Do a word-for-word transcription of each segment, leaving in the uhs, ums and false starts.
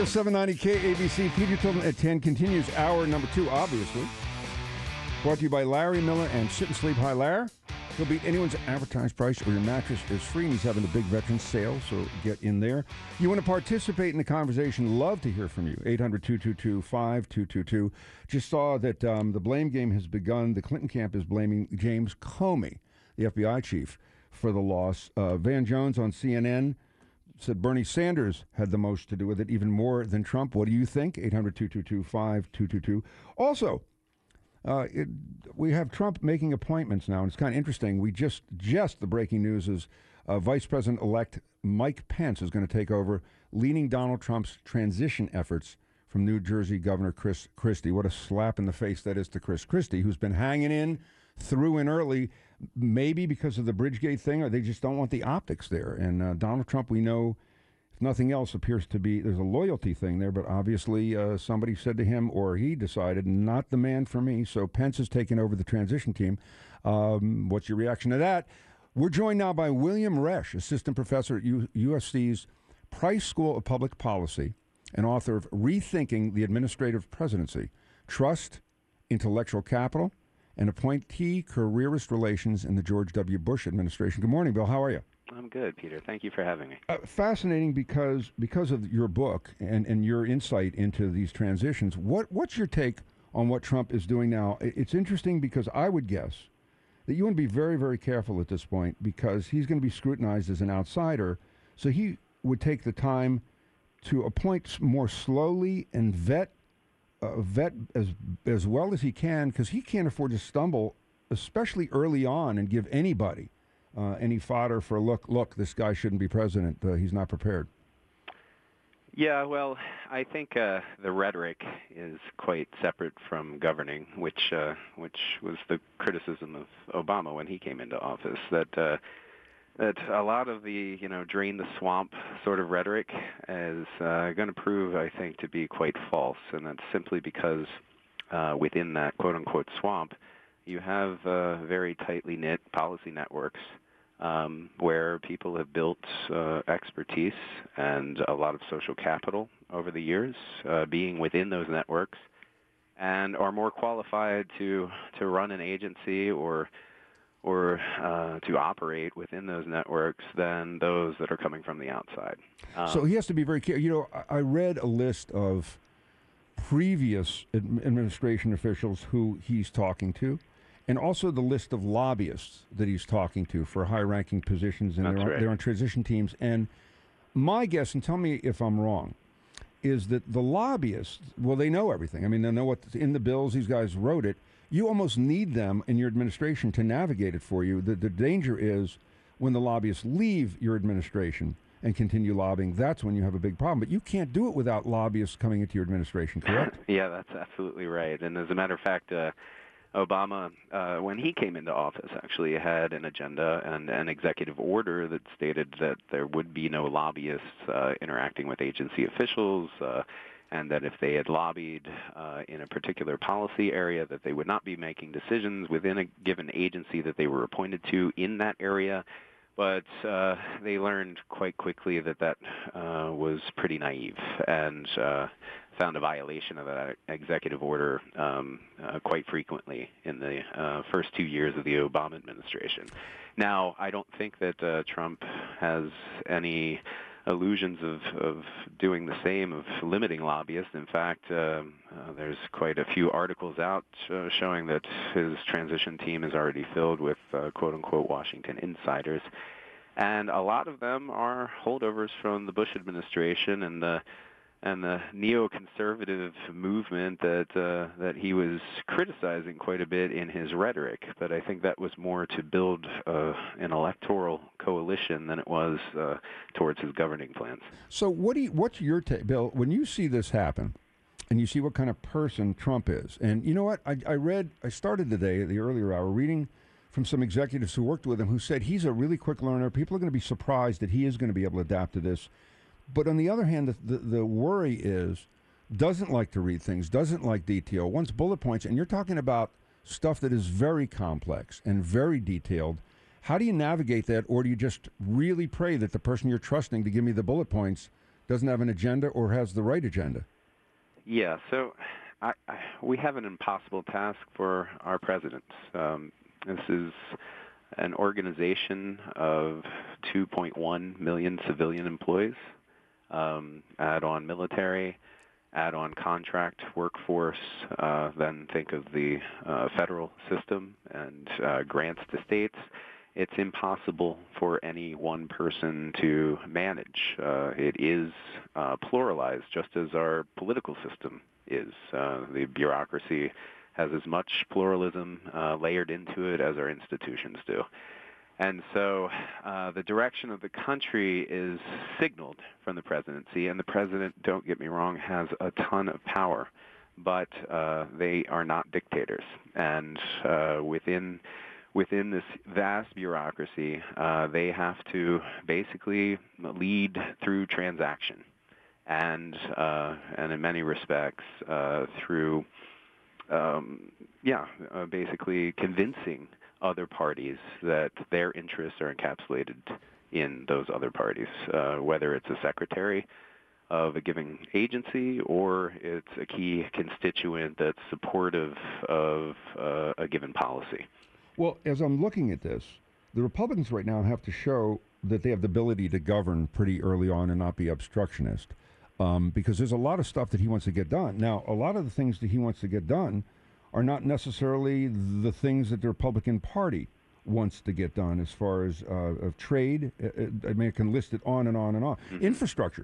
seven ninety K A B C. Peter Tilden at ten continues hour number two, obviously. Brought to you by Larry Miller and Sit and Sleep. Hi, Larry. He'll beat anyone's advertised price, or your mattress is free, and he's having a big veterans sale, so get in there. You want to participate in the conversation, love to hear from you. eight hundred, two two two, five two two two. Just saw that um, the blame game has begun. The Clinton camp is blaming James Comey, the F B I chief, for the loss. Uh, Van Jones on C N N said Bernie Sanders had the most to do with it, even more than Trump. What do you think? eight hundred, two two two, five two two two. Also, uh, it, we have Trump making appointments now, and it's kind of interesting. We just, just the breaking news is uh, Vice President-elect Mike Pence is going to take over, leading Donald Trump's transition efforts from New Jersey Governor Chris Christie. What a slap in the face that is to Chris Christie, who's been hanging in, threw in early, maybe because of the Bridgegate thing, or they just don't want the optics there. And uh, Donald Trump, we know, if nothing else, appears to be, there's a loyalty thing there, but obviously uh, somebody said to him, or he decided, not the man for me. So Pence has taken over the transition team. Um, what's your reaction to that? We're joined now by William Resch, assistant professor at U- USC's Price School of Public Policy and author of Rethinking the Administrative Presidency, Trust, Intellectual Capital, and appointee careerist relations in the George W. Bush administration. Good morning, Bill. How are you? I'm good, Peter. Thank you for having me. Uh, fascinating because because of your book and, and your insight into these transitions. What What's your take on what Trump is doing now? It's interesting because I would guess that you want to be very, very careful at this point because he's going to be scrutinized as an outsider. So he would take the time to appoint more slowly and vet Uh, vet as as well as he can, because he can't afford to stumble, especially early on, and give anybody uh, any fodder for look. Look, this guy shouldn't be president. Uh, he's not prepared. Yeah, well, I think uh, the rhetoric is quite separate from governing, which uh, which was the criticism of Obama when he came into office. That uh, that a lot of the, you know, drain the swamp sort of rhetoric is uh, going to prove, I think, to be quite false. And that's simply because uh, within that quote-unquote swamp, you have uh, very tightly knit policy networks um, where people have built uh, expertise and a lot of social capital over the years, uh, being within those networks, and are more qualified to, to run an agency or or uh, to operate within those networks than those that are coming from the outside. Um, so he has to be very careful. You know, I, I read a list of previous ad- administration officials who he's talking to, and also the list of lobbyists that he's talking to for high-ranking positions, and That's they're, on, right. they're on transition teams. And my guess, and tell me if I'm wrong, is that the lobbyists, well, they know everything. I mean, they know what's in the bills. These guys wrote it. You almost need them in your administration to navigate it for you. The, the danger is when the lobbyists leave your administration and continue lobbying, that's when you have a big problem. But you can't do it without lobbyists coming into your administration, correct? Yeah, that's absolutely right. And as a matter of fact, uh, Obama, uh, when he came into office, actually had an agenda and an executive order that stated that there would be no lobbyists uh, interacting with agency officials, uh, and that if they had lobbied uh, in a particular policy area, that they would not be making decisions within a given agency that they were appointed to in that area. But uh, they learned quite quickly that that uh, was pretty naive, and uh, found a violation of that executive order um, uh, quite frequently in the uh, first two years of the Obama administration. Now, I don't think that uh, Trump has any illusions of, of doing the same, of limiting lobbyists. In fact, uh, uh, there's quite a few articles out uh, showing that his transition team is already filled with uh, quote-unquote Washington insiders. And a lot of them are holdovers from the Bush administration and the and the neoconservative movement that uh, that he was criticizing quite a bit in his rhetoric. But I think that was more to build uh, an electoral coalition than it was uh, towards his governing plans. So what do you, what's your take, Bill, when you see this happen and you see what kind of person Trump is? And you know what? I, I read, I started today, the earlier hour, reading from some executives who worked with him who said he's a really quick learner. People are going to be surprised that he is going to be able to adapt to this. But on the other hand, the, the, the worry is doesn't like to read things, doesn't like detail, wants bullet points, and you're talking about stuff that is very complex and very detailed. How do you navigate that, or do you just really pray that the person you're trusting to give me the bullet points doesn't have an agenda or has the right agenda? Yeah, so I, I, we have an impossible task for our presidents. Um, this is an organization of two point one million civilian employees. Um, add on military, add on contract workforce, uh, then think of the uh, federal system and uh, grants to states. It's impossible for any one person to manage. Uh, it is uh, pluralized, just as our political system is. Uh, the bureaucracy has as much pluralism uh, layered into it as our institutions do. And so uh, the direction of the country is signaled from the presidency, and the president, don't get me wrong, has a ton of power, but uh, they are not dictators. And uh, within within this vast bureaucracy, uh, they have to basically lead through transaction, and uh, and in many respects uh, through um, yeah, uh, basically convincing other parties that their interests are encapsulated in those other parties, uh, whether it's a secretary of a given agency or it's a key constituent that's supportive of uh, a given policy. Well, as I'm looking at this, the Republicans right now have to show that they have the ability to govern pretty early on and not be obstructionist, um, because there's a lot of stuff that he wants to get done. Now, a lot of the things that he wants to get done are not necessarily the things that the Republican Party wants to get done as far as uh, of trade. I mean, I can list it on and on and on. Mm-hmm. Infrastructure.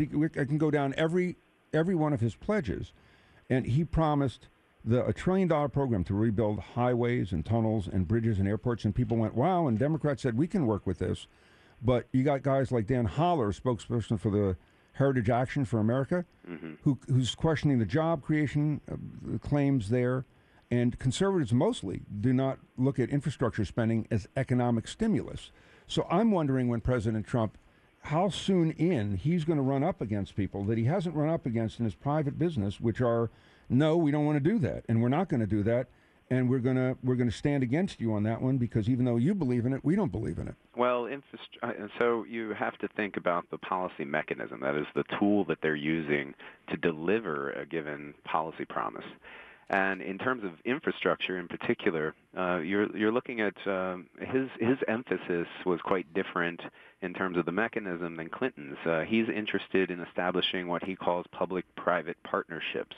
I can go down every every one of his pledges. And he promised the, a trillion dollar program to rebuild highways and tunnels and bridges and airports. And people went, wow. And Democrats said, we can work with this. But you got guys like Dan Holler, spokesperson for the Heritage Action for America, mm-hmm. who, who's questioning the job creation uh, the claims there. And conservatives mostly do not look at infrastructure spending as economic stimulus. So I'm wondering when President Trump, how soon in he's going to run up against people that he hasn't run up against in his private business, which are, no, we don't want to do that, and we're not going to do that, and we're going to we're going to stand against you on that one because even though you believe in it, we don't believe in it. Well, infrastru- so you have to think about the policy mechanism. That is the tool that they're using to deliver a given policy promise. And in terms of infrastructure in particular, uh, you're you're looking at um, his his emphasis was quite different in terms of the mechanism than Clinton's. Uh, he's interested in establishing what he calls public-private partnerships.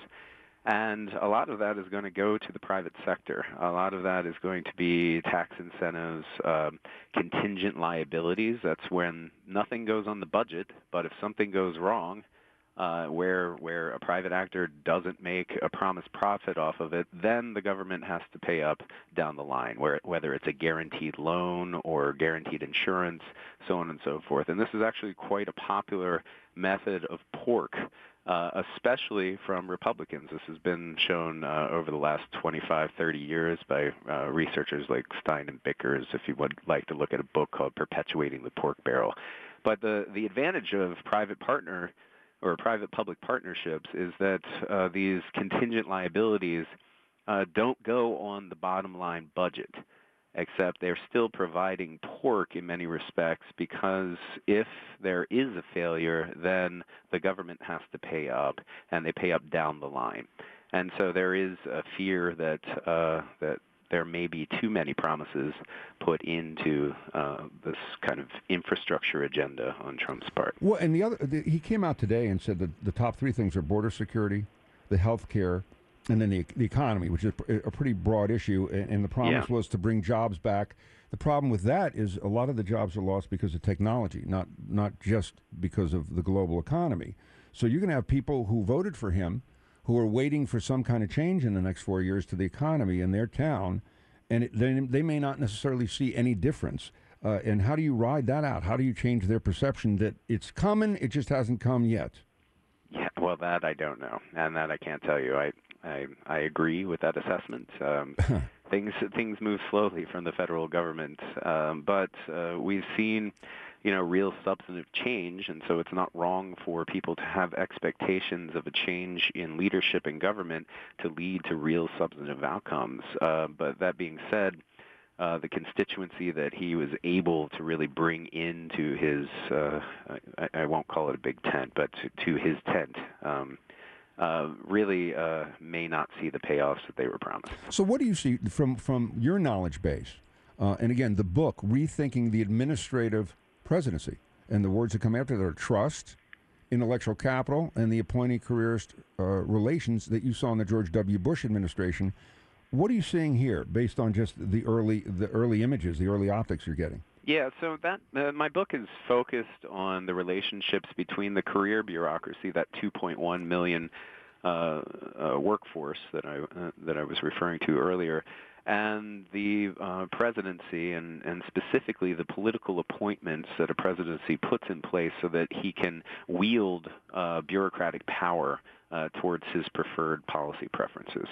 And a lot of that is going to go to the private sector. A lot of that is going to be tax incentives, um, contingent liabilities. That's when nothing goes on the budget, but if something goes wrong, Uh, where where a private actor doesn't make a promised profit off of it, then the government has to pay up down the line, where whether it's a guaranteed loan or guaranteed insurance, so on and so forth. And this is actually quite a popular method of pork, uh, especially from Republicans. This has been shown uh, over the last twenty-five, thirty years by uh, researchers like Stein and Bickers, if you would like to look at a book called Perpetuating the Pork Barrel. But the, the advantage of private partner or private-public partnerships is that uh, these contingent liabilities uh, don't go on the bottom-line budget, except they're still providing pork in many respects because if there is a failure, then the government has to pay up, and they pay up down the line. And so there is a fear that uh, that there may be too many promises put into uh, this kind of infrastructure agenda on Trump's part. Well, and the other, the, he came out today and said that the top three things are border security, the health care, and then the, the economy, which is a pretty broad issue. And, and the promise yeah. was to bring jobs back. The problem with that is a lot of the jobs are lost because of technology, not not just because of the global economy. So you're going to have people who voted for him who are waiting for some kind of change in the next four years to the economy in their town, and it, they, they may not necessarily see any difference. Uh, and how do you ride that out? How do you change their perception that it's coming, it just hasn't come yet? Yeah, well, that I don't know, and that I can't tell you. I I, I agree with that assessment. Um, things things move slowly from the federal government, um, but uh, we've seen, you know, real substantive change, and so it's not wrong for people to have expectations of a change in leadership and government to lead to real substantive outcomes. Uh, but that being said, uh, the constituency that he was able to really bring into his, uh, I, I won't call it a big tent, but to, to his tent, um, uh, really uh, may not see the payoffs that they were promised. So what do you see from, from your knowledge base? Uh, and again, the book, Rethinking the Administrative Presidency, and the words that come after that are trust, intellectual capital, and the appointee-careerist uh, relations that you saw in the George W. Bush administration. What are you seeing here, based on just the early the early images, the early optics you're getting? Yeah, so that uh, my book is focused on the relationships between the career bureaucracy, that two point one million uh, uh, workforce that I uh, that I was referring to earlier, and the uh, presidency, and, and specifically the political appointments that a presidency puts in place so that he can wield uh, bureaucratic power uh, towards his preferred policy preferences.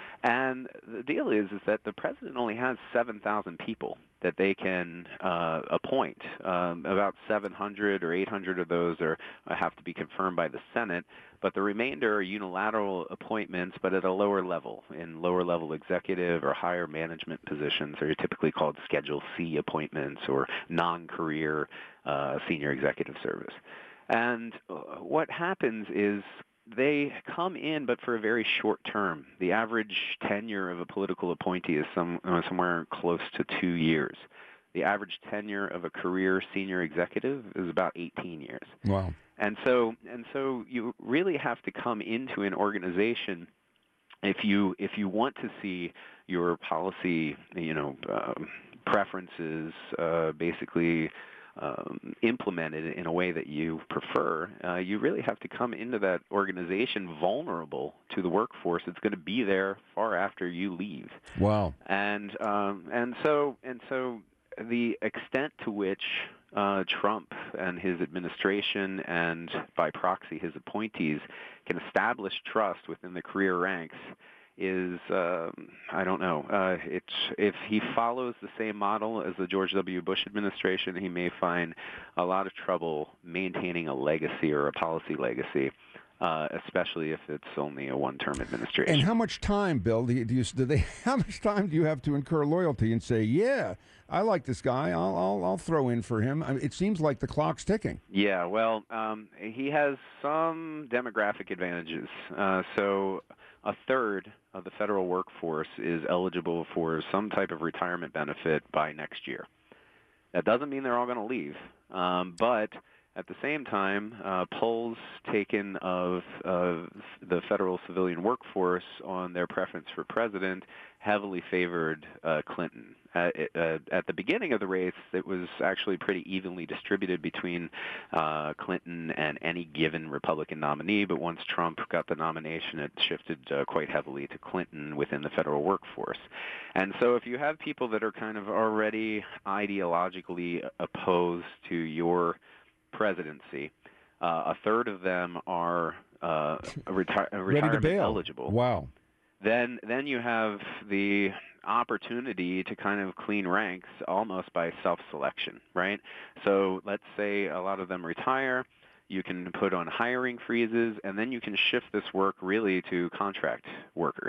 And the deal is, is that the president only has seven thousand people that they can uh, appoint. Um, about seven hundred or eight hundred of those are have to be confirmed by the Senate, but the remainder are unilateral appointments, but at a lower level, in lower-level executive or higher management positions. They're typically called Schedule C appointments or non-career uh, senior executive service. And what happens is they come in, but for a very short term. The average tenure of a political appointee is some, uh, somewhere close to two years. The average tenure of a career senior executive is about eighteen years. Wow. And so, and so you really have to come into an organization if you if you want to see your policy, you know, uh, preferences uh, basically Um, implemented in a way that you prefer, uh, you really have to come into that organization vulnerable to the workforce that's going to be there far after you leave. Wow. And um, and so and so the extent to which uh, Trump and his administration and by proxy his appointees can establish trust within the career ranks is, uh, I don't know, uh, it's, if he follows the same model as the George W. Bush administration, he may find a lot of trouble maintaining a legacy or a policy legacy, uh, especially if it's only a one-term administration. And how much time, Bill, do you, do you, do they, how much time do you have to incur loyalty and say, yeah, I like this guy, I'll, I'll, I'll throw in for him? I mean, it seems like the clock's ticking. Yeah, well, um, he has some demographic advantages. Uh, so a third of the federal workforce is eligible for some type of retirement benefit by next year. That doesn't mean they're all going to leave, um, but at the same time, uh, polls taken of uh, the federal civilian workforce on their preference for president heavily favored uh, Clinton. Uh, it, uh, at the beginning of the race, it was actually pretty evenly distributed between uh, Clinton and any given Republican nominee, but once Trump got the nomination, it shifted uh, quite heavily to Clinton within the federal workforce. And so if you have people that are kind of already ideologically opposed to your presidency, uh, a third of them are uh, reti- retirement eligible. Wow. Then, then you have the opportunity to kind of clean ranks almost by self-selection, right? So let's say a lot of them retire. You can put on hiring freezes, and then you can shift this work really to contract workers.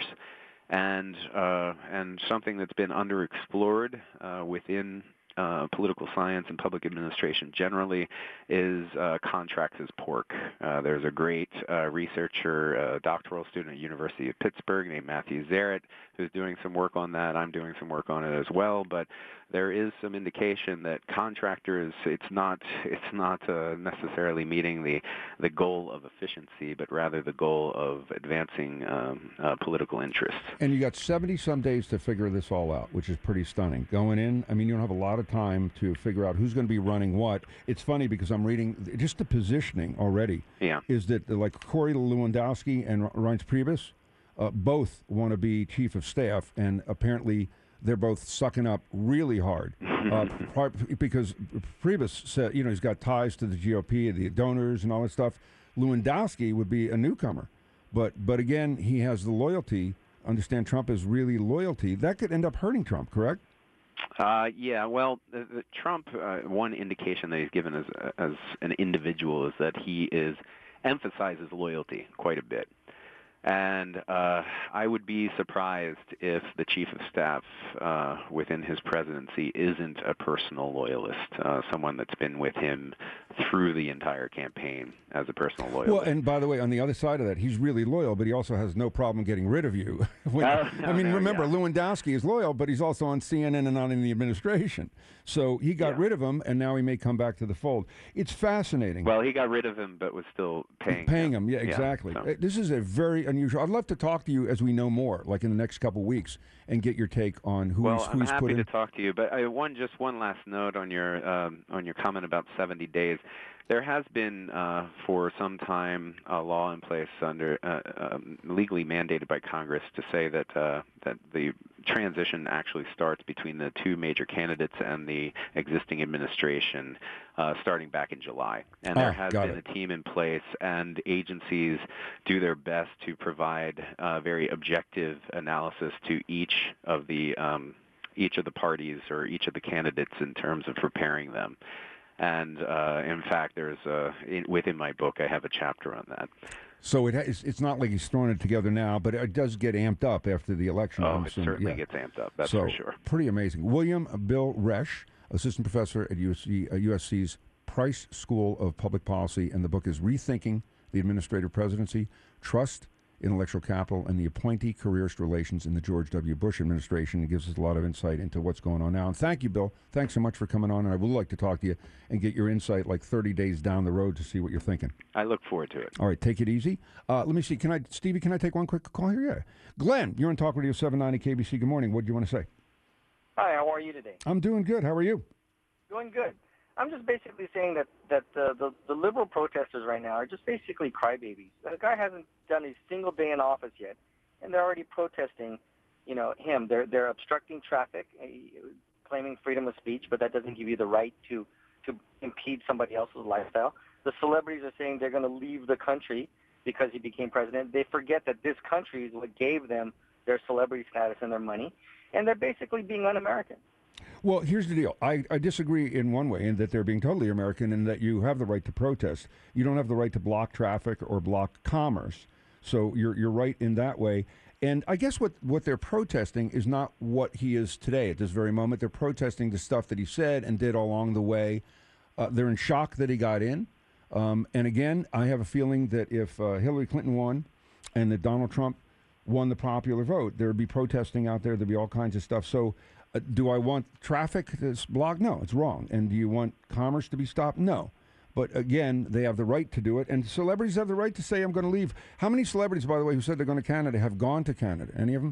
And uh, and something that's been underexplored uh, within Uh, political science and public administration generally is uh, contracts as pork. Uh, there's a great uh, researcher, uh, doctoral student at University of Pittsburgh named Matthew Zaret, who's doing some work on that. I'm doing some work on it as well, but there is some indication that contractors, it's not it's not uh, necessarily meeting the the goal of efficiency, but rather the goal of advancing um, uh, political interests. And you got seventy some days to figure this all out, which is pretty stunning. Going in, I mean, you don't have a lot of time to figure out who's going to be running what. It's funny because I'm reading just the positioning already. Yeah. Is that like Corey Lewandowski and Reince Priebus uh, both want to be chief of staff, and apparently they're both sucking up really hard uh, because Priebus said, you know, he's got ties to the G O P, the donors and all that stuff. Lewandowski would be a newcomer, but but again, he has the loyalty. Understand, Trump is really loyalty. That could end up hurting Trump, correct? Uh, yeah, well, the, the Trump, uh, one indication that he's given as as an individual is that he is emphasizes loyalty quite a bit. And uh, I would be surprised if the chief of staff uh, within his presidency isn't a personal loyalist, uh, someone that's been with him through the entire campaign as a personal loyalist. Well, and by the way, on the other side of that, he's really loyal, but he also has no problem getting rid of you. when, oh, no, I mean, no, remember, yeah. Lewandowski is loyal, but he's also on C N N and not in the administration. So he got yeah. rid of him, and now he may come back to the fold. It's fascinating. Well, he got rid of him, but was still paying Paying him, him. yeah, exactly. Yeah, so. This is a very unusual. I'd love to talk to you as we know more, like in the next couple of weeks, and get your take on who well, he's, who I'm he's happy put in. to talk to you, but I one just one last note on your um, on your comment about seventy days. There has been, uh, for some time, a law in place under uh, um, legally mandated by Congress to say that uh, that the transition actually starts between the two major candidates and the existing administration, uh, starting back in July. And there Ah, has got been it. a team in place, and agencies do their best to provide uh, very objective analysis to each of the um, each of the parties or each of the candidates in terms of preparing them. And uh, in fact, there's a, in, within my book, I have a chapter on that. So it has, it's not like he's throwing it together now, but it does get amped up after the election. Oh, I'm it assuming. certainly Yeah. gets amped up, that's so, for sure. Pretty amazing. William Bill Resch, assistant professor at U S C, uh, U S C's Price School of Public Policy, and the book is Rethinking the Administrative Presidency, Trust, Intellectual Capital, and the Appointee Careerist Relations in the George W. Bush administration. It gives us a lot of insight into what's going on now. And thank you, Bill. Thanks so much for coming on, and I would like to talk to you and get your insight like thirty days down the road to see what you're thinking. I look forward to it. All right, take it easy. Uh, let me see. Can I, Stevie, can I take one quick call here? Yeah. Glenn, you're on Talk Radio seven ninety K B C. Good morning. What do you want to say? Hi, how are you today? I'm doing good. How are you? Doing good. I'm just basically saying that, that the, the, the liberal protesters right now are just basically crybabies. The guy hasn't done a single day in office yet, and they're already protesting, you know, him. They're they're obstructing traffic, uh, claiming freedom of speech, but that doesn't give you the right to, to impede somebody else's lifestyle. The celebrities are saying they're going to leave the country because he became president. They forget that this country is what gave them their celebrity status and their money, and they're basically being un-American. Well, here's the deal. I, I disagree in one way, in that they're being totally American and that you have the right to protest. You don't have the right to block traffic or block commerce. So you're you're right in that way. And I guess what, what they're protesting is not what he is today at this very moment. They're protesting the stuff that he said and did along the way. Uh, they're in shock that he got in. Um, and again, I have a feeling that if uh, Hillary Clinton won and that Donald Trump won the popular vote, there would be protesting out there. There'd be all kinds of stuff. So uh, do I want traffic that's blocked? No, it's wrong. And do you want commerce to be stopped? No. But again, they have the right to do it. And celebrities have the right to say, I'm going to leave. How many celebrities, by the way, who said they're going to Canada have gone to Canada? Any of them?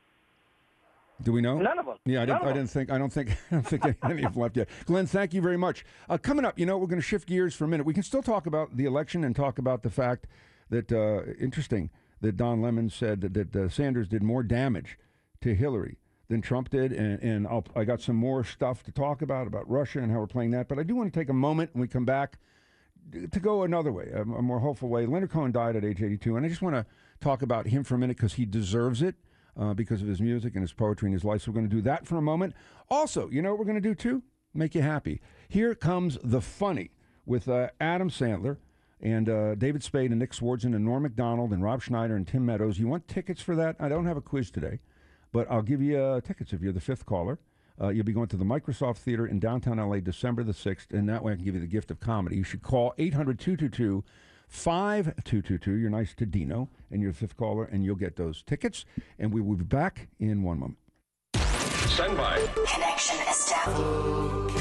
Do we know? None of them. Yeah, I didn't, None of I didn't think. I don't think. I don't think any of them left yet. Glenn, thank you very much. Uh, coming up, you know, we're going to shift gears for a minute. We can still talk about the election and talk about the fact that uh, interesting that Don Lemon said that, that uh, Sanders did more damage to Hillary than Trump did, and, and I'll, I got some more stuff to talk about about Russia and how we're playing that. But I do want to take a moment when we come back to go another way, a, a more hopeful way. Leonard Cohen died at age eighty-two, and I just want to talk about him for a minute because he deserves it. Uh, because of his music and his poetry and his life. So we're going to do that for a moment. Also, you know what we're going to do too? Make you happy. Here comes The Funny with uh, Adam Sandler and uh, David Spade and Nick Swardson and Norm Macdonald and Rob Schneider and Tim Meadows. You want tickets for that? I don't have a quiz today, but I'll give you uh, tickets if you're the fifth caller. Uh, you'll be going to the Microsoft Theater in downtown L A December the sixth, and that way I can give you the gift of comedy. You should call eight hundred, two two two, five two two two. You're nice to Dino, and you're the fifth caller, and you'll get those tickets. And we will be back in one moment. Stand by. Connection established.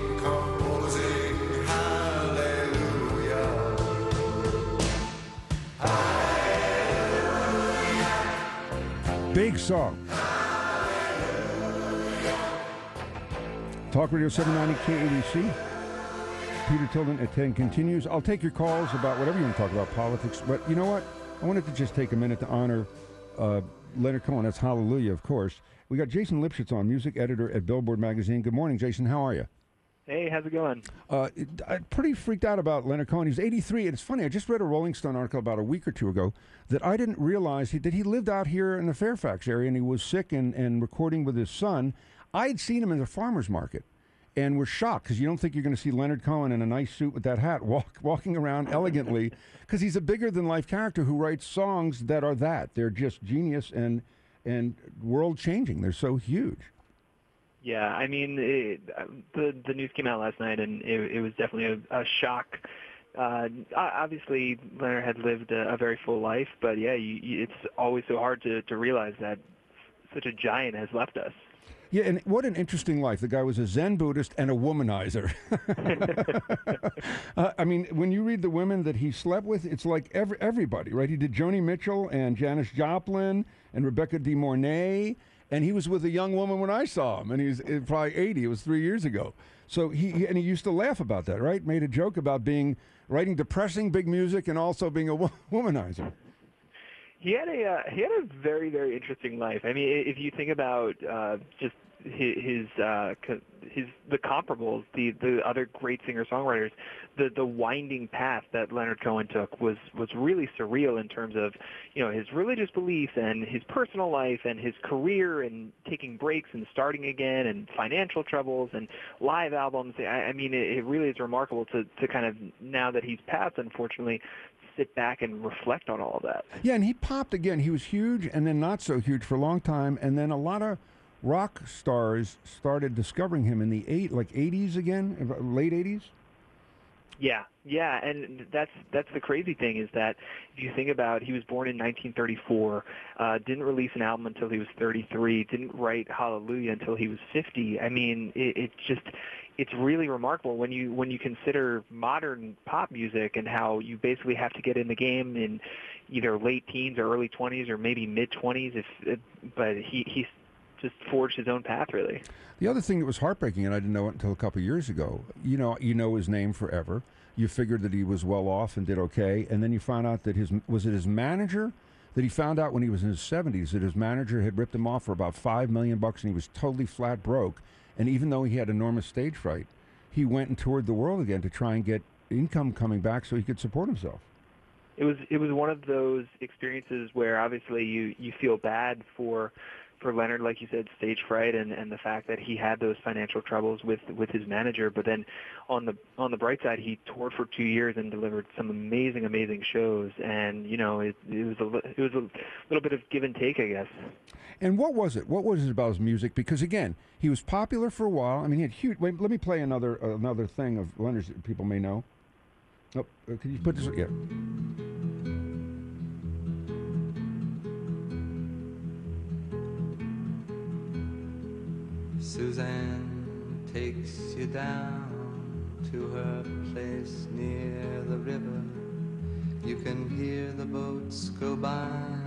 Big song. Talk Radio seven ninety K A B C. Peter Tilden at ten continues. I'll take your calls about whatever you want to talk about, politics. But you know what? I wanted to just take a minute to honor uh, Leonard Cohen. That's Hallelujah, of course. We got Jason Lipschitz on, music editor at Billboard Magazine. Good morning, Jason. How are you? Hey, how's it going? Uh, it, I'm pretty freaked out about Leonard Cohen. He's eighty-three, and it's funny. I just read a Rolling Stone article about a week or two ago that I didn't realize he, that he lived out here in the Fairfax area, and he was sick and, and recording with his son. I had seen him in the farmer's market, and we're shocked because you don't think you're going to see Leonard Cohen in a nice suit with that hat walk, walking around elegantly because he's a bigger-than-life character who writes songs that are that. They're just genius and and world-changing. They're so huge. Yeah, I mean, it, the the news came out last night, and it, it was definitely a, a shock. Uh, obviously, Leonard had lived a, a very full life, but yeah, you, you, it's always so hard to, to realize that such a giant has left us. Yeah, and what an interesting life. The guy was a Zen Buddhist and a womanizer. uh, I mean, when you read the women that he slept with, it's like every, everybody, right? He did Joni Mitchell and Janis Joplin and Rebecca De Mornay, and he was with a young woman when I saw him, and he was uh, probably eighty. It was three years ago. So he, he and he used to laugh about that, right? Made a joke about being writing depressing big music and also being a wo- womanizer. He had a uh, he had a very very interesting life. I mean, if you think about uh, just his his, uh, his the comparables, the the other great singer songwriters, the the winding path that Leonard Cohen took was was really surreal in terms of, you know, his religious beliefs and his personal life and his career and taking breaks and starting again and financial troubles and live albums. I, I mean, it, it really is remarkable to to kind of, now that he's passed, unfortunately, sit back and reflect on all of that. Yeah, and he popped again. He was huge and then not so huge for a long time, and then a lot of rock stars started discovering him in the eight, like eighties again, late eighties. Yeah, yeah, and that's that's the crazy thing is that if you think about, he was born in nineteen thirty-four, uh, didn't release an album until he was thirty-three, didn't write Hallelujah until he was fifty. I mean, it, it just it's really remarkable when you when you consider modern pop music and how you basically have to get in the game in either late teens or early twenties or maybe mid twenties. If but he he's just forged his own path, really. The other thing that was heartbreaking, and I didn't know it until a couple of years ago, you know, you know his name forever. You figured that he was well off and did okay, and then you found out that his, was it his manager, that he found out when he was in his seventies that his manager had ripped him off for about five million bucks, and he was totally flat broke. And even though he had enormous stage fright, he went and toured the world again to try and get income coming back so he could support himself. It was it was one of those experiences where obviously you, you feel bad for for Leonard, like you said, stage fright and, and the fact that he had those financial troubles with, with his manager. But then on the on the bright side, he toured for two years and delivered some amazing, amazing shows. And, you know, it, it was a it was a little bit of give and take, I guess. And what was it? What was it about his music? Because, again, he was popular for a while. I mean, he had huge... Wait, let me play another uh, another thing of Leonard's that people may know. Oh, uh, can you put this... Yeah. Suzanne takes you down to her place near the river. You can hear the boats go by.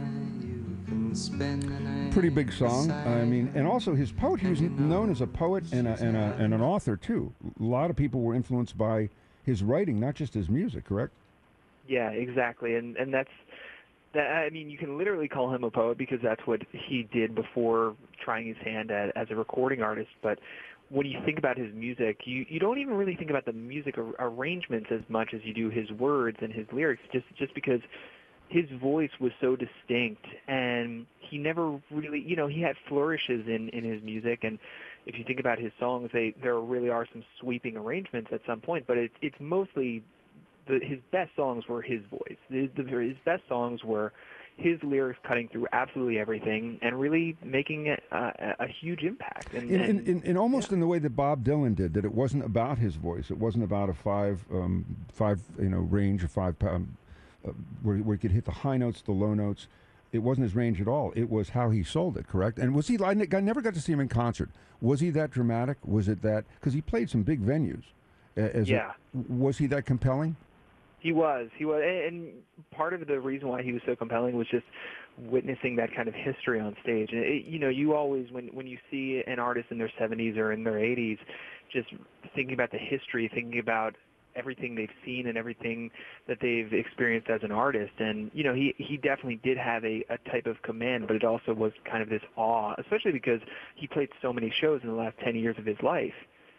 You can spend the night. Pretty big song. I mean, and also his poetry, he was known as a poet and a, and a and an author too. A lot of people were influenced by his writing, not just his music. Correct? Yeah, exactly, and and that's. That, I mean, you can literally call him a poet because that's what he did before trying his hand at, as a recording artist. But when you think about his music, you, you don't even really think about the music ar- arrangements as much as you do his words and his lyrics, just just because his voice was so distinct, and he never really, you know, he had flourishes in, in his music, and if you think about his songs, they there really are some sweeping arrangements at some point, but it, it's mostly... The, his best songs were his voice. The, the, his best songs were his lyrics cutting through absolutely everything and really making a, a, a huge impact. And, in, and, in, in almost yeah. in the way that Bob Dylan did, that it wasn't about his voice. It wasn't about a five, um, five, you know, range or five, um, uh, where, where he could hit the high notes, the low notes. It wasn't his range at all. It was how he sold it, correct? And was he, I never got to see him in concert. Was he that dramatic? Was it that, because he played some big venues. As yeah. A, was he that compelling? He was. He was. And part of the reason why he was so compelling was just witnessing that kind of history on stage. And, it, you know, you always, when, when you see an artist in their seventies or in their eighties, just thinking about the history, thinking about everything they've seen and everything that they've experienced as an artist. And, you know, he, he definitely did have a, a type of command, but it also was kind of this awe, especially because he played so many shows in the last ten years of his life.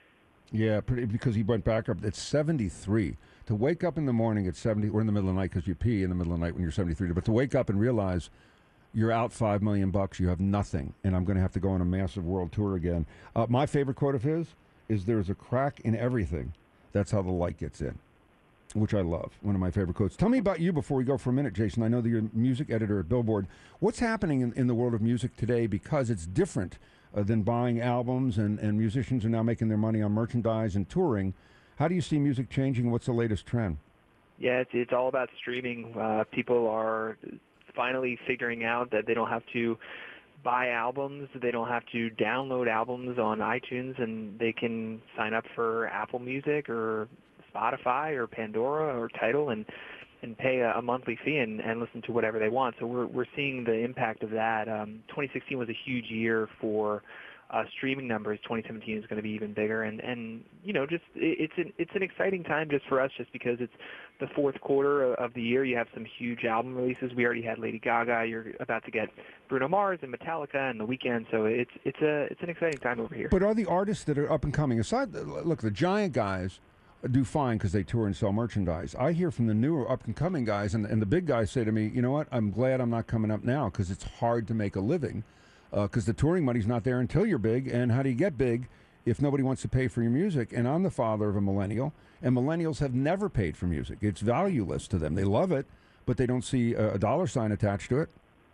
Yeah, pretty, because he went back up at seventy-three. To wake up in the morning at seventy, or in the middle of the night because you pee in the middle of the night when you're seventy-three, but to wake up and realize you're out five million bucks, you have nothing, and I'm going to have to go on a massive world tour again. Uh, my favorite quote of his is there's a crack in everything. That's how the light gets in, which I love. One of my favorite quotes. Tell me about you before we go for a minute, Jason. I know that you're a music editor at Billboard. What's happening in, in the world of music today, because it's different uh, than buying albums, and, and musicians are now making their money on merchandise and touring. How do you see music changing? What's the latest trend? Yeah, it's, it's all about streaming. Uh, people are finally figuring out that they don't have to buy albums, they don't have to download albums on iTunes, and they can sign up for Apple Music or Spotify or Pandora or Tidal and and pay a, a monthly fee and, and listen to whatever they want. So we're we're seeing the impact of that. Um, twenty sixteen was a huge year for uh, streaming numbers. twenty seventeen is going to be even bigger, and, and you know, just it, it's an it's an exciting time just for us, just because it's the fourth quarter of the year. You have some huge album releases. We already had Lady Gaga. You're about to get Bruno Mars and Metallica and The Weeknd. So it's it's a it's an exciting time over here. But are the artists that are up and coming, aside, look, the giant guys do fine because they tour and sell merchandise. I hear from the newer up-and-coming guys, and, and the big guys say to me, you know what, I'm glad I'm not coming up now because it's hard to make a living because uh, the touring money's not there until you're big, and how do you get big if nobody wants to pay for your music? And I'm the father of a millennial, and millennials have never paid for music. It's valueless to them. They love it, but they don't see a, a dollar sign attached to it.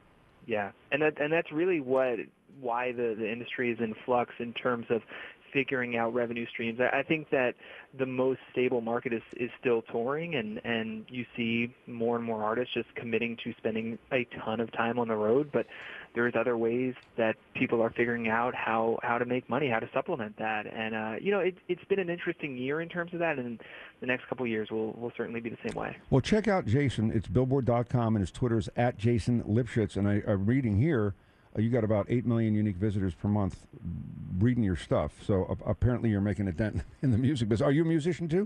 Yeah, and that and that's really what why the, the industry is in flux in terms of figuring out revenue streams. I think that the most stable market is, is still touring, and, and you see more and more artists just committing to spending a ton of time on the road, but there's other ways that people are figuring out how, how to make money, how to supplement that. And, uh, you know, it, it's been an interesting year in terms of that, and the next couple of years will, will certainly be the same way. Well, check out Jason. It's billboard dot com, and his Twitter is at Jason Lipschitz, and I, I'm reading here, Uh, you got about eight million unique visitors per month reading your stuff. So uh, apparently you're making a dent in the music business. Are you a musician too?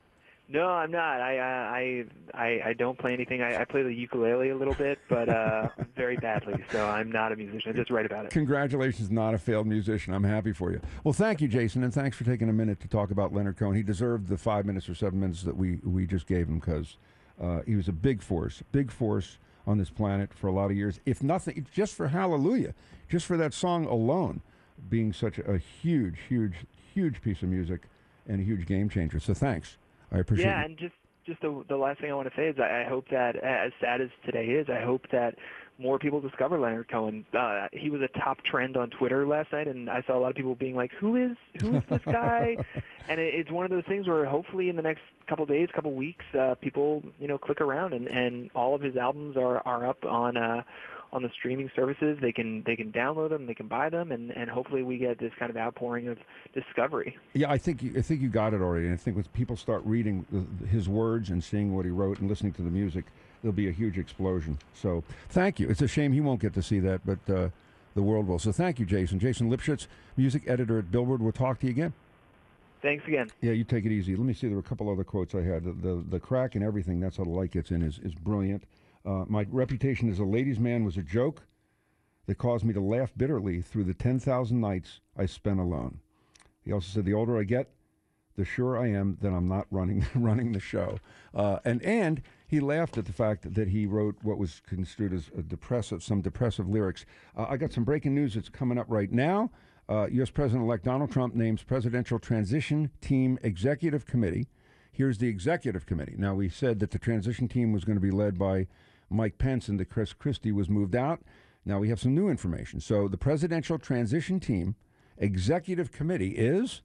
No, I'm not. I uh, I, I I don't play anything. I, I play the ukulele a little bit, but uh, very badly. So I'm not a musician. I just write about it. Congratulations, not a failed musician. I'm happy for you. Well, thank you, Jason, and thanks for taking a minute to talk about Leonard Cohen. He deserved the five minutes or seven minutes that we, we just gave him because uh, he was a big force, big force on this planet for a lot of years, if nothing, just for Hallelujah, just for that song alone, being such a huge, huge, huge piece of music and a huge game changer. So thanks. I appreciate it. Yeah, and just, just the, the last thing I want to say is I, I hope that, as sad as today is, I hope that more people discover Leonard Cohen. Uh, he was a top trend on Twitter last night, and I saw a lot of people being like, who is who is this guy? And it, it's one of those things where hopefully in the next couple of days, couple of weeks, uh, people, you know, click around, and, and all of his albums are, are up on uh, on the streaming services. They can they can download them, they can buy them, and, and hopefully we get this kind of outpouring of discovery. Yeah, I think you, I think you got it already. And I think when people start reading the, his words and seeing what he wrote and listening to the music, there'll be a huge explosion. So thank you. It's a shame he won't get to see that, but uh, the world will. So thank you, Jason. Jason Lipschitz, music editor at Billboard. We'll talk to you again. Thanks again. Yeah, you take it easy. Let me see. There were a couple other quotes I had. The the, the crack and everything, that's how the light gets in, is, is brilliant. Uh, my reputation as a ladies' man was a joke that caused me to laugh bitterly through the ten thousand nights I spent alone. He also said, the older I get, the surer I am that I'm not running running the show. Uh, and and he laughed at the fact that he wrote what was construed as a depressive, some depressive lyrics. Uh, I got some breaking news that's coming up right now. Uh, U S President-elect Donald Trump names Presidential Transition Team Executive Committee. Here's the Executive Committee. Now, we said that the transition team was going to be led by Mike Pence and that Chris Christie was moved out. Now we have some new information. So the Presidential Transition Team Executive Committee is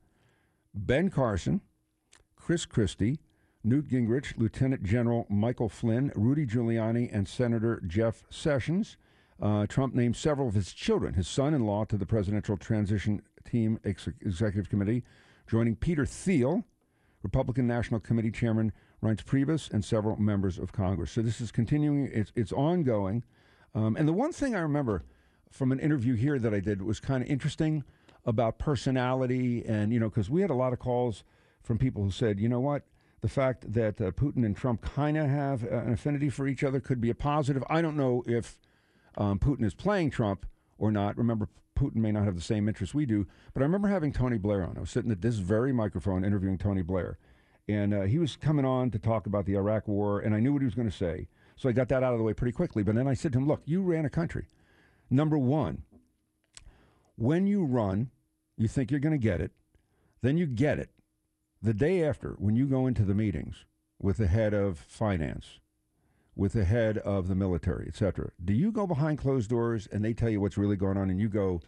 Ben Carson, Chris Christie, Newt Gingrich, Lieutenant General Michael Flynn, Rudy Giuliani, and Senator Jeff Sessions. Uh, Trump named several of his children, his son-in-law, to the Presidential Transition Team Ex- Executive Committee, joining Peter Thiel, Republican National Committee Chairman Reince Priebus, and several members of Congress. So this is continuing. It's, it's ongoing. Um, and the one thing I remember from an interview here that I did was kind of interesting about personality, and, you know, because we had a lot of calls from people who said, you know what, the fact that uh, Putin and Trump kind of have uh, an affinity for each other could be a positive. I don't know if um, Putin is playing Trump or not. Remember, Putin may not have the same interests we do, but I remember having Tony Blair on. I was sitting at this very microphone interviewing Tony Blair, and uh, he was coming on to talk about the Iraq War, and I knew what he was going to say. So I got that out of the way pretty quickly. But then I said to him, look, you ran a country. Number one, when you run, you think you're going to get it. Then you get it. The day after, when you go into the meetings with the head of finance, with the head of the military, et cetera, do you go behind closed doors and they tell you what's really going on and you go,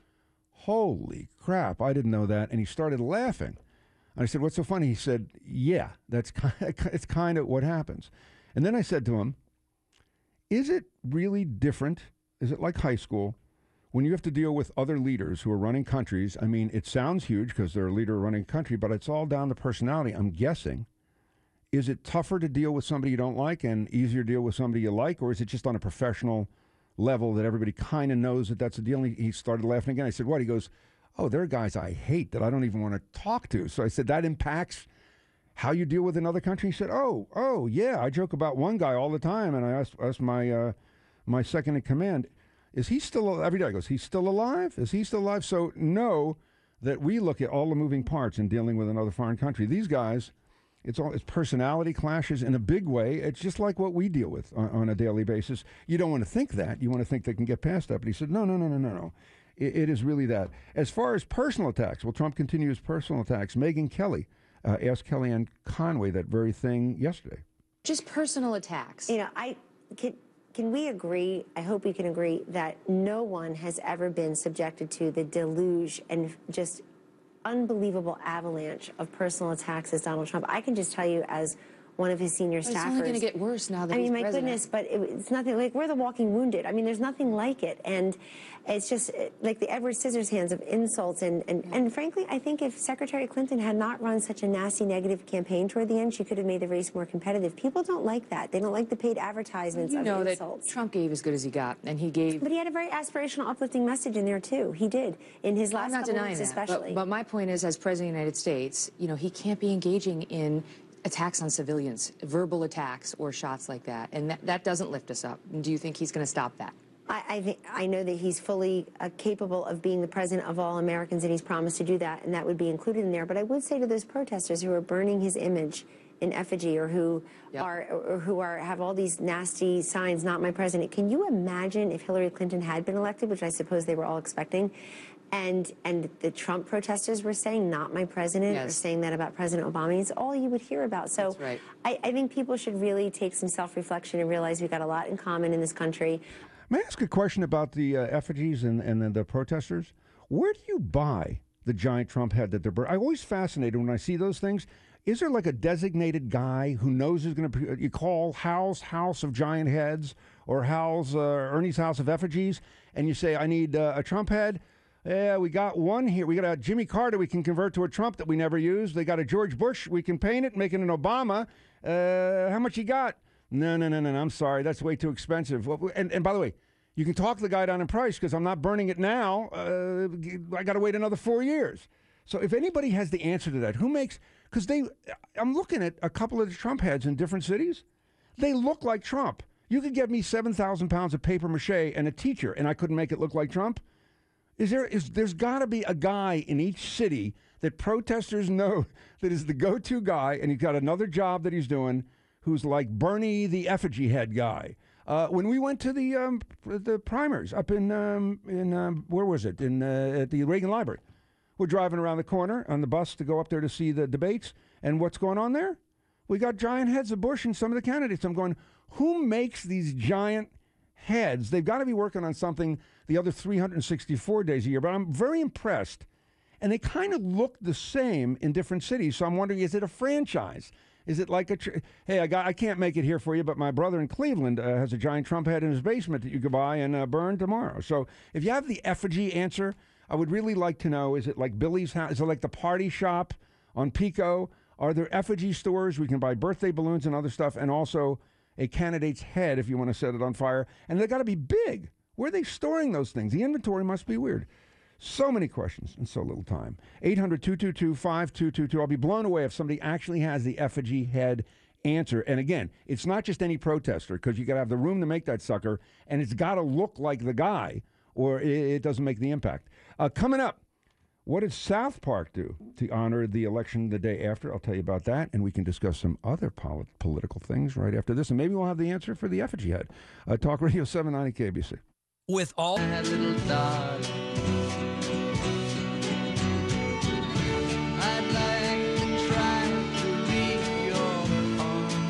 holy crap, I didn't know that. And he started laughing. And I said, what's so funny? He said, yeah, that's kind of, it's kind of what happens. And then I said to him, is it really different? Is it like high school when you have to deal with other leaders who are running countries? I mean, it sounds huge because they're a leader running a country, but it's all down to personality, I'm guessing. Is it tougher to deal with somebody you don't like and easier to deal with somebody you like, or is it just on a professional level that everybody kind of knows that that's a deal? And he, he started laughing again. I said, what? He goes, oh, there are guys I hate that I don't even want to talk to. So I said, that impacts how you deal with another country? He said, oh, oh, yeah, I joke about one guy all the time. And I asked, asked my uh, my second in command, is he still, every day I goes, he's still alive? Is he still alive? So know that we look at all the moving parts in dealing with another foreign country. These guys, it's all it's personality clashes in a big way. It's just like what we deal with on, on a daily basis. You don't want to think that. You want to think they can get past that. But he said, no, no, no, no, no, no. It, it is really that. As far as personal attacks, well, Trump continues personal attacks. Megyn Kelly uh, asked Kellyanne Conway that very thing yesterday. Just personal attacks. You know, I can, can we agree, I hope we can agree, that no one has ever been subjected to the deluge and just unbelievable avalanche of personal attacks as Donald Trump. I can just tell you, as one of his senior well, staffers. It's only going to get worse now that I mean, he's my president. goodness, but it, it's nothing like we're the walking wounded. I mean, there's nothing like it, and it's just like the Edward Scissorhands of insults. And and, yeah. and frankly, I think if Secretary Clinton had not run such a nasty negative campaign toward the end, she could have made the race more competitive. People don't like that. They don't like the paid advertisements you of know insults. That Trump gave as good as he got, and he gave. But he had a very aspirational, uplifting message in there too. He did in his last I'm not couple denying weeks, that, especially. But, but my point is, as President of the United States, you know, he can't be engaging in attacks on civilians, verbal attacks or shots like that, and that, that doesn't lift us up. And do you think he's going to stop that? I, I, think, I know that he's fully uh, capable of being the president of all Americans, and he's promised to do that, and that would be included in there. But I would say to those protesters who are burning his image in effigy, or who yep. are or who are have all these nasty signs, "Not my president." Can you imagine if Hillary Clinton had been elected, which I suppose they were all expecting? And and the Trump protesters were saying, "Not my president," yes. or saying that about President Obama. It's all you would hear about. So That's right. I, I think people should really take some self-reflection and realize we've got a lot in common in this country. May I ask a question about the uh, effigies and, and the, the protesters? Where do you buy the giant Trump head that they're burning? I'm always fascinated when I see those things. Is there like a designated guy who knows who's going to, you call Hal's House of Giant Heads or Hal's, uh, Ernie's House of Effigies, and you say, I need uh, a Trump head? Yeah, we got one here. We got a Jimmy Carter we can convert to a Trump that we never used. They got a George Bush. We can paint it, make it an Obama. Uh, how much you got? No, no, no, no, no. I'm sorry. That's way too expensive. And, and by the way, you can talk the guy down in price because I'm not burning it now. Uh, I got to wait another four years. So if anybody has the answer to that, who makes, because they, I'm looking at a couple of the Trump heads in different cities. They look like Trump. You could get me seven thousand pounds of paper mache and a teacher, and I couldn't make it look like Trump. Is there, is, there's got to be a guy in each city that protesters know that is the go-to guy, and he's got another job that he's doing, who's like Bernie the effigy head guy. Uh, when we went to the um, the primers up in, um, in um, where was it, in uh, at the Reagan Library, we're driving around the corner on the bus to go up there to see the debates, and what's going on there? We got giant heads of Bush and some of the candidates. I'm going, who makes these giant heads? They've got to be working on something the other three hundred sixty-four days a year, but I'm very impressed. And they kind of look the same in different cities. So I'm wondering, is it a franchise? Is it like a, tr- hey, I got, I can't make it here for you, but my brother in Cleveland uh, has a giant Trump head in his basement that you could buy and uh, burn tomorrow. So if you have the effigy answer, I would really like to know, is it like Billy's house? Is it like the party shop on Pico? Are there effigy stores? We can buy birthday balloons and other stuff, and also a candidate's head if you want to set it on fire. And they've got to be big. Where are they storing those things? The inventory must be weird. So many questions in so little time. eight hundred, two two two, five two two two. I'll be blown away if somebody actually has the effigy head answer. And again, it's not just any protester, because you got to have the room to make that sucker, and it's got to look like the guy, or it, it doesn't make the impact. Uh, coming up, what did South Park do to honor the election the day after? I'll tell you about that, and we can discuss some other polit- political things right after this, and maybe we'll have the answer for the effigy head. Uh, Talk Radio seven ninety K B C. With all that little dog, I'd like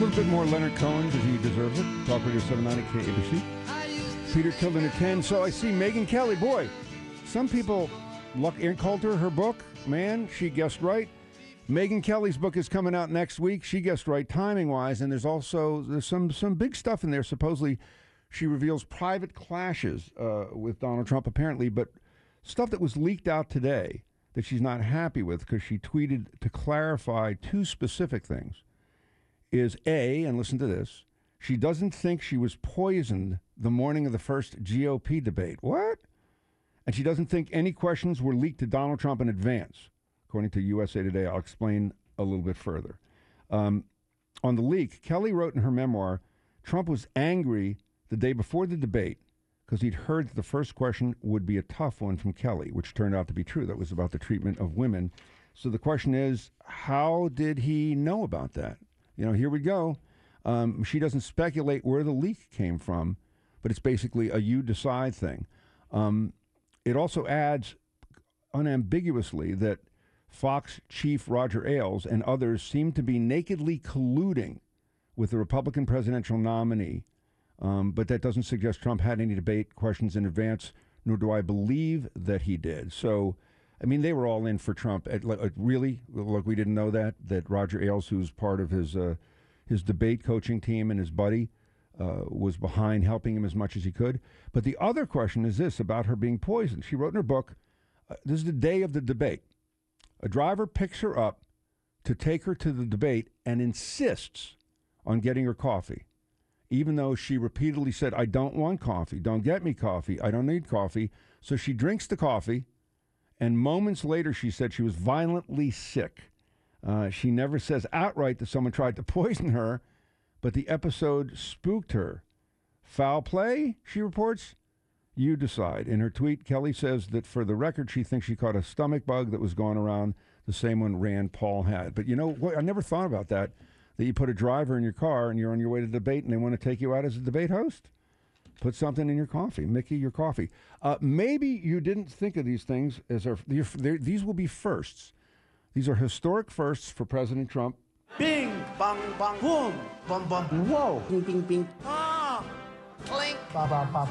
little bit more Leonard Cohen because he deserves it. Talk Radio seven ninety K A B C. Peter Tilden at ten. So I see Megyn Kelly. Boy, some people, luck, Aaron Coulter, her book, man, she guessed right. Megyn Kelly's book is coming out next week. She guessed right timing-wise, and there's also there's some some big stuff in there. Supposedly, she reveals private clashes uh, with Donald Trump, apparently, but stuff that was leaked out today that she's not happy with because she tweeted to clarify two specific things is A, and listen to this, she doesn't think she was poisoned the morning of the first G O P debate. What? And she doesn't think any questions were leaked to Donald Trump in advance. According to U S A Today, I'll explain a little bit further. Um, on the leak, Kelly wrote in her memoir, Trump was angry the day before the debate because he'd heard that the first question would be a tough one from Kelly, which turned out to be true. That was about the treatment of women. So the question is, how did he know about that? You know, here we go. Um, she doesn't speculate where the leak came from, but it's basically a you decide thing. Um, it also adds unambiguously that Fox chief Roger Ailes and others seem to be nakedly colluding with the Republican presidential nominee, um, but that doesn't suggest Trump had any debate questions in advance, nor do I believe that he did. So, I mean, they were all in for Trump. At, like, really? Look, we didn't know that, that Roger Ailes, who's part of his uh, his debate coaching team and his buddy, uh, was behind helping him as much as he could. But the other question is this about her being poisoned. She wrote in her book, uh, this is the day of the debate. A driver picks her up to take her to the debate and insists on getting her coffee, even though she repeatedly said, I don't want coffee. Don't get me coffee. I don't need coffee. So she drinks the coffee, and moments later she said she was violently sick. Uh, she never says outright that someone tried to poison her, but the episode spooked her. Foul play, she reports? You decide. In her tweet, Kelly says that for the record, she thinks she caught a stomach bug that was going around, the same one Rand Paul had. But you know what? I never thought about that, that you put a driver in your car and you're on your way to debate and they want to take you out as a debate host. Put something in your coffee. Mickey, your coffee. Uh, maybe you didn't think of these things as our, these will be firsts. These are historic firsts for President Trump. Bing, bang, bang, boom, bum, bum. Whoa, bing, bing, bing. Ah, clink. Ba, ba, ba,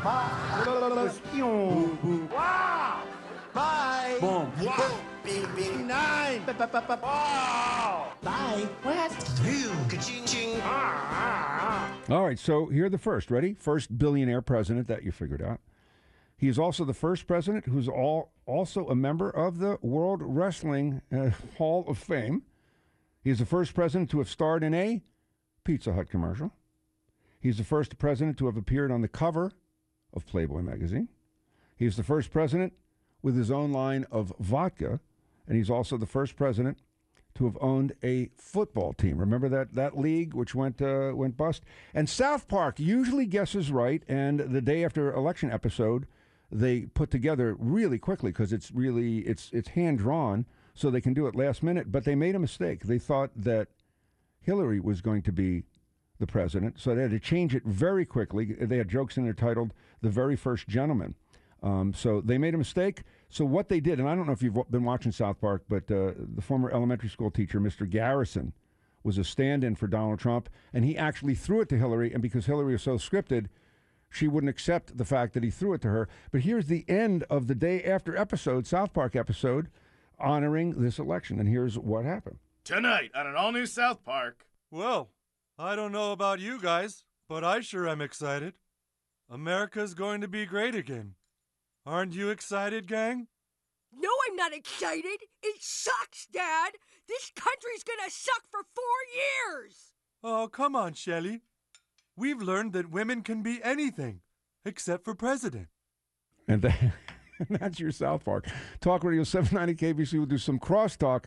ba. Wow. Bye. Boom. Wow. Bing, bing. Nine. Ba, ba, ba, ba. Wow. Bye. What? You. Ka-ching, ching. Ah, ah. All right, so here are the first. Ready? First billionaire president that you figured out. He is also the first president who's all, also a member of the World Wrestling uh, Hall of Fame. He is the first president to have starred in a Pizza Hut commercial. He's the first president to have appeared on the cover of Playboy magazine. He's the first president with his own line of vodka, and he's also the first president to have owned a football team. Remember that that league which went uh, went bust? And South Park usually guesses right, and the day after election episode, they put together really quickly because it's really it's it's hand drawn, so they can do it last minute. But they made a mistake. They thought that Hillary was going to be the president, so they had to change it very quickly. They had jokes in there titled "The Very First Gentleman." Um, so they made a mistake. So what they did, and I don't know if you've been watching South Park, but uh, the former elementary school teacher, Mister Garrison, was a stand-in for Donald Trump, and he actually threw it to Hillary. And because Hillary was so scripted, she wouldn't accept the fact that he threw it to her. But here's the end of the day after episode, South Park episode, honoring this election. And here's what happened. Tonight on an all-new South Park. Well, I don't know about you guys, but I sure am excited. America's going to be great again. Aren't you excited, gang? No, I'm not excited. It sucks, Dad. This country's gonna suck for four years. Oh, come on, Shelley. We've learned that women can be anything, except for president. And, that, and that's your South Park. Talk Radio seven ninety K B C will do some crosstalk